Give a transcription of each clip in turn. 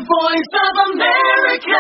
voice of America.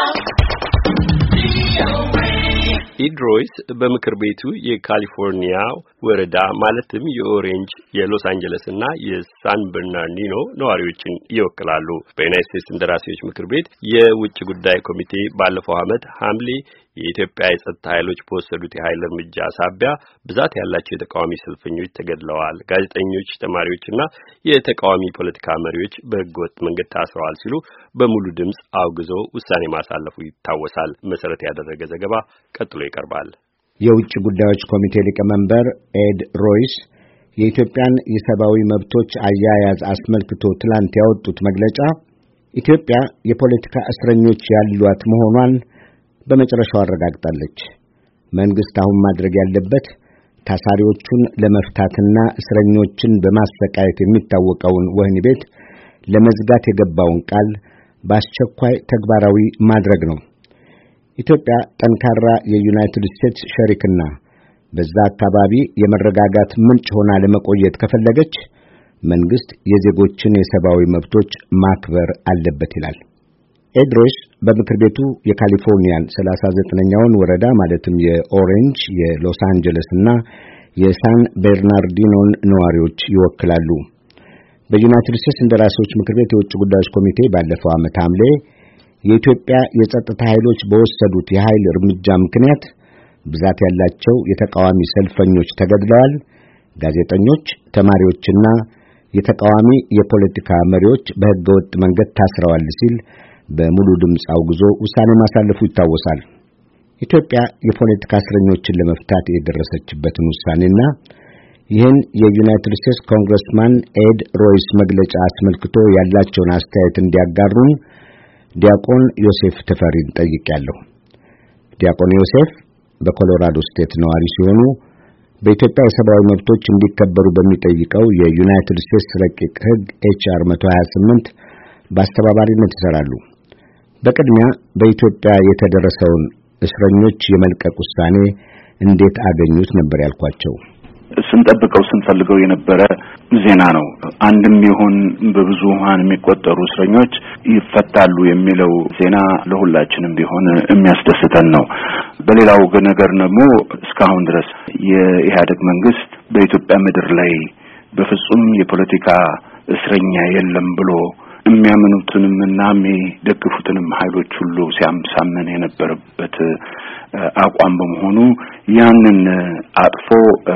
ኢድሮይስ በምክር ቤቱ የካሊፎርኒያ ወረዳ ማለትም የኦሬንጅ የሎስ አንጀለስ እና የሳን በርናርዲኖ ነዋሪዎችን ይወክላሉ። በዩናይትድ ስቴትስ እንደራሴዎች ምክር ቤት የውጭ ጉዳይ ኮሚቴ ባለፈው ዓመት ሐምሌ የኢትዮጵያ የጸጥታ ኃይሎች በወሰዱት የኃይል እርምጃ ሳቢያ ብዛት ያላቸው የተቃዋሚ ሰልፈኞች ተገድለዋል፣ ጋዜጠኞች፣ ተማሪዎችና የተቃዋሚ ፖለቲካ መሪዎች በህገወጥ መንገድ ታስረዋል ሲሉ በሙሉ ድምጽ አውግዞ ውሳኔ ማሳለፉ ይታወሳል። መሰረት ያደረገ ዘገባ ቀጥሎ ይቀርባል። የውጭ ጉዳዮች ኮሚቴ ሊቀመንበር ኤድ ሮይስ የኢትዮጵያን የሰብአዊ መብቶች አያያዝ አስመልክቶ ትላንት ያወጡት መግለጫ ኢትዮጵያ የፖለቲካ እስረኞች ያሏት መሆኗን በመጨረሻው አረጋግጣለች። መንግስት አሁን ማድረግ ያለበት ታሳሪዎቹን ለመፍታትና እስረኞችን በማሰቃየት የሚታወቀውን ወህኒ ቤት ለመዝጋት የገባውን ቃል በአስቸኳይ ተግባራዊ ማድረግ ነው። ኢትዮጵያ ጠንካራ የዩናይትድ ስቴትስ ሸሪክና በዛ አካባቢ የመረጋጋት ምንጭ ሆና ለመቆየት ከፈለገች መንግስት የዜጎችን የሰብአዊ መብቶች ማክበር አለበት ይላል። ኤድሮይስ በምክር ቤቱ የካሊፎርኒያን 39ኛውን ወረዳ ማለትም የኦሬንጅ፣ የሎስ አንጀለስ እና የሳን በርናርዲኖን ነዋሪዎች ይወክላሉ። በዩናይትድ ስቴትስ እንደራሴዎች ምክር ቤት የውጭ ጉዳዮች ኮሚቴ ባለፈው ዓመት ሐምሌ የኢትዮጵያ የጸጥታ ኃይሎች በወሰዱት የኃይል እርምጃ ምክንያት ብዛት ያላቸው የተቃዋሚ ሰልፈኞች ተገድለዋል፣ ጋዜጠኞች፣ ተማሪዎችና የተቃዋሚ የፖለቲካ መሪዎች በህገወጥ መንገድ ታስረዋል ሲል በሙሉ ድምጽ አውግዞ ውሳኔ ማሳለፉ ይታወሳል። ኢትዮጵያ የፖለቲካ እስረኞችን ለመፍታት የደረሰችበትን ውሳኔና ይህን የዩናይትድ ስቴትስ ኮንግረስማን ኤድ ሮይስ መግለጫ አስመልክቶ ያላቸውን አስተያየት እንዲያጋሩን ዲያቆን ዮሴፍ ተፈሪን ጠይቄያለሁ። ዲያቆን ዮሴፍ በኮሎራዶ ስቴት ነዋሪ ሲሆኑ በኢትዮጵያ የሰብአዊ መብቶች እንዲከበሩ በሚጠይቀው የዩናይትድ ስቴትስ ረቂቅ ሕግ HR 128 በአስተባባሪነት ይሰራሉ። በቅድሚያ በኢትዮጵያ የተደረሰውን እስረኞች የመልቀቅ ውሳኔ እንዴት አገኙት ነበር ያልኳቸው። ስንጠብቀው ስንፈልገው የነበረ ዜና ነው። አንድም ይሁን በብዙሃን የሚቆጠሩ እስረኞች ይፈታሉ የሚለው ዜና ለሁላችንም ቢሆን የሚያስደስተን ነው። በሌላው ነገር ደግሞ እስካሁን ድረስ የኢህአዴግ መንግስት በኢትዮጵያ ምድር ላይ በፍጹም የፖለቲካ እስረኛ የለም ብሎ የሚያምኑትንም እና የሚደግፉትንም ኃይሎች ሁሉ ሲያምሳምን የነበረበት አቋም በመሆኑ ያንን አጥፎ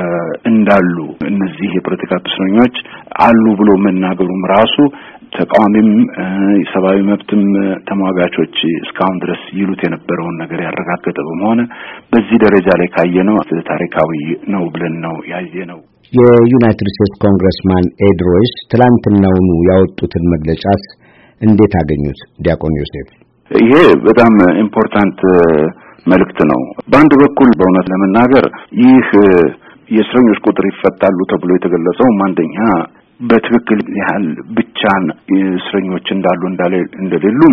እንዳሉ እነዚህ የፖለቲካ እስረኞች አሉ ብሎ መናገሩም ራሱ ተቃዋሚም የሰብአዊ መብትም ተሟጋቾች እስካሁን ድረስ ይሉት የነበረውን ነገር ያረጋገጠ በመሆኑ በዚህ ደረጃ ላይ ካየነው ታሪካዊ ነው ብለን ነው ያየነው። የዩናይትድ ስቴትስ ኮንግረስማን ኤድ ሮይስ ትላንትናውኑ ያወጡትን መግለጫስ እንዴት አገኙት? ዲያቆን ዮሴፍ። ይሄ በጣም ኢምፖርታንት መልእክት ነው። በአንድ በኩል በእውነት ለመናገር ይህ የእስረኞች ቁጥር ይፈታሉ ተብሎ የተገለጸው አንደኛ በትክክል ያህል ብቻን እስረኞች እንዳሉ እንደሌሉም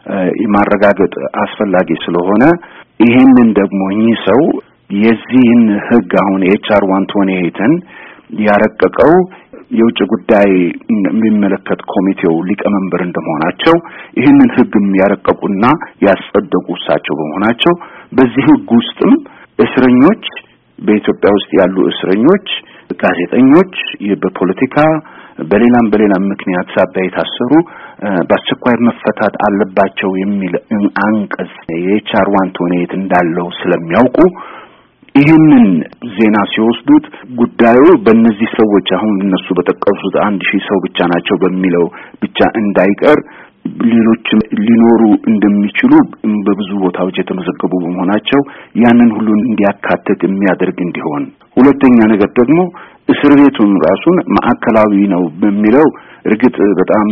የማረጋገጥ አስፈላጊ ስለሆነ ይሄንን ደግሞ እኚህ ሰው የዚህን ህግ አሁን HR 128ን ያረቀቀው የውጭ ጉዳይ የሚመለከት ኮሚቴው ሊቀመንበር እንደመሆናቸው ይህንን ህግም ያረቀቁና ያጸደቁ እሳቸው በመሆናቸው በዚህ ህግ ውስጥም እስረኞች በኢትዮጵያ ውስጥ ያሉ እስረኞች፣ ጋዜጠኞች፣ በፖለቲካ በሌላም ምክንያት ሳቢያ የታሰሩ በአስቸኳይ መፈታት አለባቸው የሚል አንቀጽ የHR 128 እንዳለው ስለሚያውቁ ይህንን ዜና ሲወስዱት ጉዳዩ በእነዚህ ሰዎች አሁን እነሱ በተጠቀሱት 1000 ሰው ብቻ ናቸው በሚለው ብቻ እንዳይቀር ሌሎችም ሊኖሩ እንደሚችሉ በብዙ ቦታዎች የተመዘገቡ በመሆናቸው ያንን ሁሉ እንዲያካትት የሚያደርግ እንዲሆን፣ ሁለተኛ ነገር ደግሞ እስር ቤቱን ራሱን ማዕከላዊ ነው በሚለው እርግጥ በጣም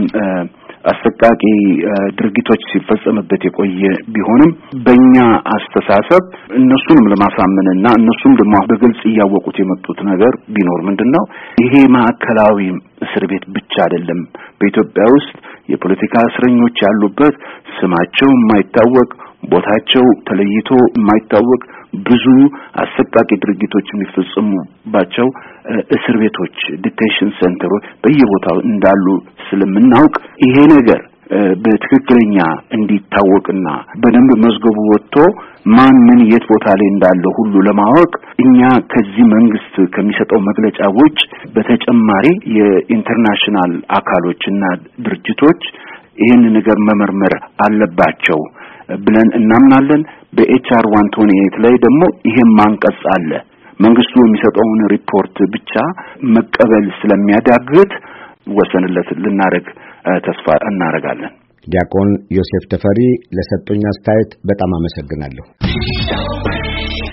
አሰቃቂ ድርጊቶች ሲፈጸምበት የቆየ ቢሆንም በእኛ አስተሳሰብ እነሱንም ለማሳመንና እነሱም ደግሞ በግልጽ ያወቁት የመጡት ነገር ቢኖር ምንድነው ይሄ ማዕከላዊ እስር ቤት ብቻ አይደለም። በኢትዮጵያ ውስጥ የፖለቲካ እስረኞች ያሉበት ስማቸው የማይታወቅ ቦታቸው ተለይቶ የማይታወቅ ብዙ አሰቃቂ ድርጊቶች የሚፈጸሙባቸው እስር ቤቶች ዲቴንሽን ሴንተሮች በየቦታው እንዳሉ ስለምናውቅ ይሄ ነገር በትክክለኛ እንዲታወቅና በደንብ መዝገቡ ወጥቶ ማን ምን የት ቦታ ላይ እንዳለ ሁሉ ለማወቅ እኛ ከዚህ መንግስት ከሚሰጠው መግለጫ ውጭ በተጨማሪ የኢንተርናሽናል አካሎችና ድርጅቶች ይህን ነገር መመርመር አለባቸው ብለን እናምናለን። በኤችአር 128 ላይ ደግሞ ይሄን ማንቀጽ አለ። መንግስቱ የሚሰጠውን ሪፖርት ብቻ መቀበል ስለሚያዳግት ወሰንለት ልናረግ ተስፋ እናረጋለን። ዲያቆን ዮሴፍ ተፈሪ ለሰጡኝ አስተያየት በጣም አመሰግናለሁ።